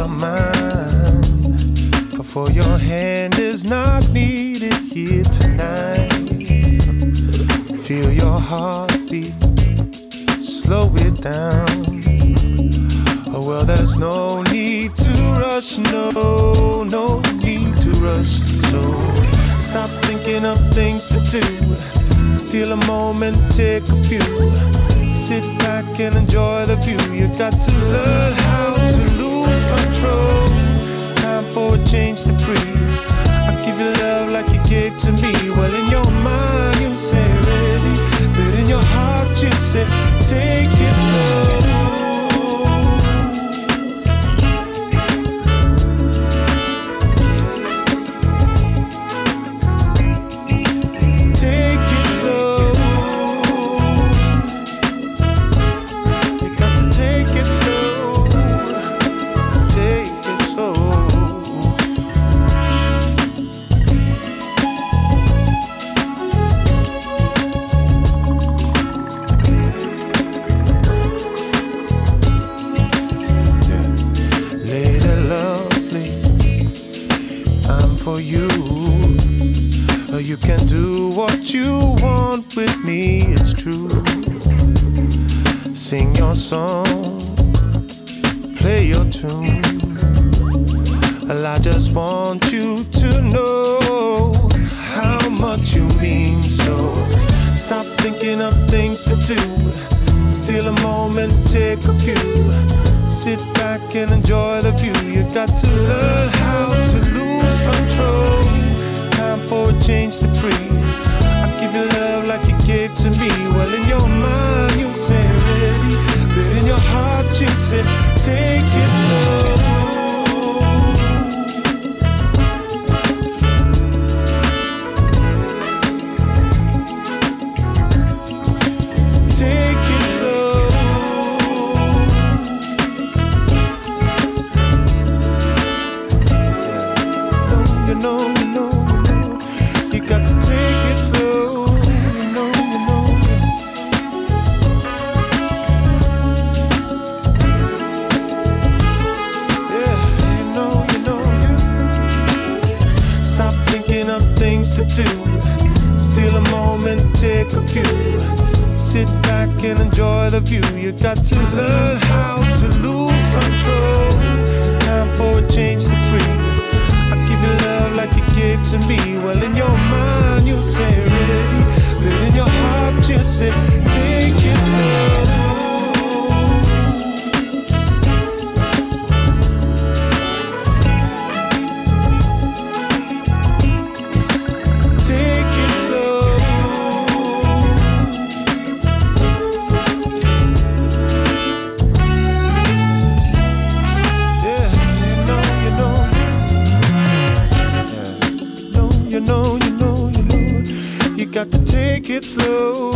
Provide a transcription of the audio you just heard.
mind. For your hand is not needed here tonight. Feel your heartbeat, slow it down. Oh, well, there's no need to rush, no need to rush. So stop thinking of things to do. Steal a moment, take a few. Sit back and enjoy the view. You got to learn how to lose control. Time for a change to breathe. I'll give you love like you gave to me. Well, in your mind you say ready, but in your heart you say take it slow. You can do what you want with me, it's true. Sing your song, play your tune. Well, I just want you to know how much you mean. So stop thinking of things to do. Steal a moment, take a few. Sit back and enjoy the view. You got to learn how to lose control. Time for a change to breathe. I'll give you love like you gave to me. Well, in your mind you say ready, but in your heart you say take it slow. Steal a moment, take a few. Sit back and enjoy the view. You got to learn how to lose control. Time for a change to breathe. I'll give you love like you gave to me. Well, in your mind you say ready, but in your heart you say take it slow. You know, you got to take it slow.